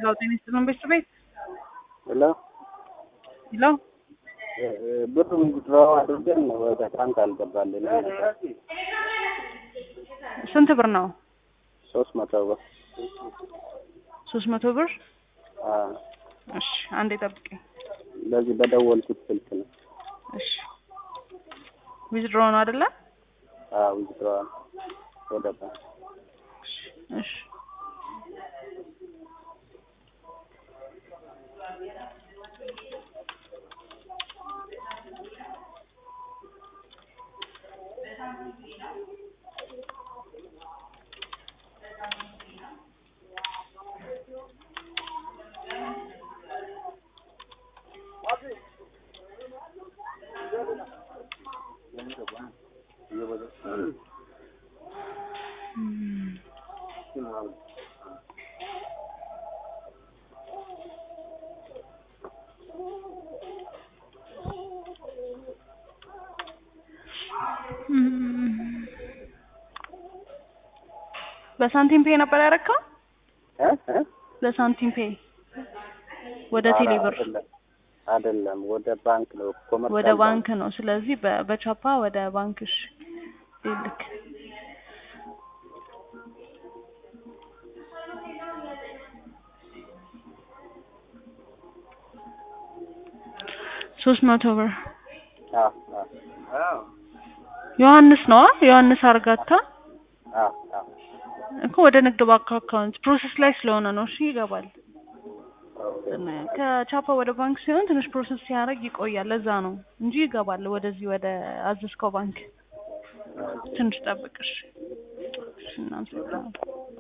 Hello, tienes tu nombre, Strubeit? Hello? Hello? ብሩ ምንድነው አድርገን ነው ወደ ባንክ አልገባልን ነበር። ስንት ብር ነው? 300 ብር 300 ብር? እሺ፣ አንዴ ጠብቀኝ። ለዚህ በደወልኩት ስልክ ነው። እሺ። ዊዝድሮ ነው አይደለ? ዊዝድሮ ወደ ባንክ። እሺ። በሳንቲም ፔ ነበር ያረካው? በሳንቲም ፔ ወደ ቴሌ ብር አይደለም፣ ወደ ባንክ ነው። ኮመርሻል ወደ ባንክ ነው። ስለዚህ በቻፓ ወደ ባንክሽ ይልክ። ሶስት መቶ ብር ዮሐንስ ነው። ዮሐንስ አርጋታ እኮ ወደ ንግድ ባንክ አካውንት ፕሮሰስ ላይ ስለሆነ ነው። እሺ ይገባል። ከቻፓ ወደ ባንክ ሲሆን ትንሽ ፕሮሰስ ሲያደርግ ይቆያል። ለዛ ነው እንጂ ይገባል። ወደዚህ ወደ አዘዝከው ባንክ ትንሽ ጠብቅሽ። እሺ እናንተ